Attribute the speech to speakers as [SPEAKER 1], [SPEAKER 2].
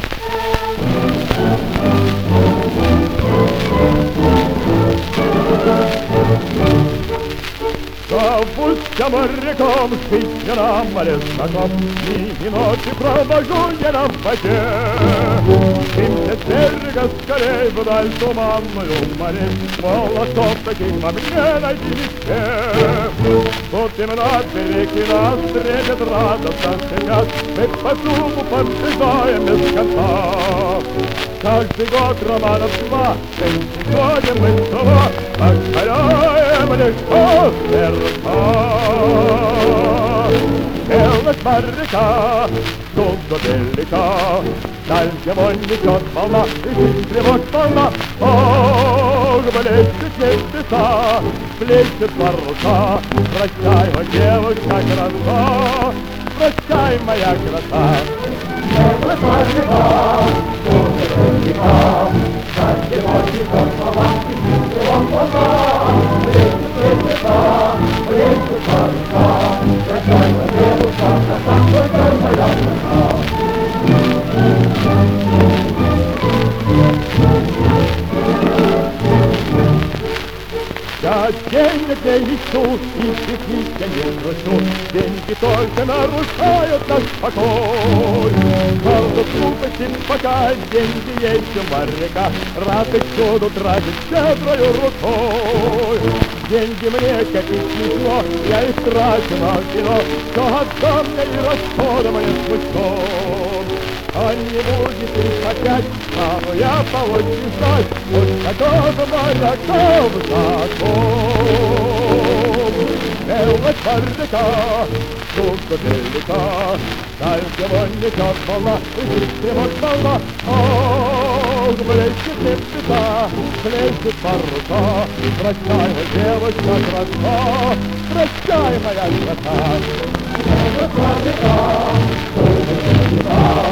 [SPEAKER 1] Пусть я моряком, жить я на море знаком, дни и ночи провожу я на воде. Стремся с берега скорей вдаль туманную морей, волосов таких во мне найти везде. Тут именно береги нас встретят радостно сейчас, мы по зубу поджигаем без конца. Каждый год романов два, сегодня мы снова покоряем легко сердца. Белость моряка, судно велика, даль его несет волна, и жизнь тревог полна. Ох, блещет небеса, блещет паруса, прощай, моя девушка, краса, прощай, моя краса. Белость моряка, судно велика, даль его несет волна, и жизнь тревог полна. Блещет небеса, блещет паруса, прощай, моя девушка, краса, прощай, моя краса. Я денег не ищу, и стихи я не грущу, деньги только нарушают наш покой. Правда, глупости, пока деньги есть у моряка, рад их всюду тратить щедрою рукой. Деньги мне копить ничего, я их трачу на кино, все отдам я и расходом не смущен. А не будет их опять, стану я поводить ждать, пусть такого моряков закон. Белость моряка, судно велика, даль его несет волна, и жизнь тревог полна. Ох, блещет небеса, блещет паруса, прощай, девочка, краса, прощай, моя краса. Белость моряка, судно велика,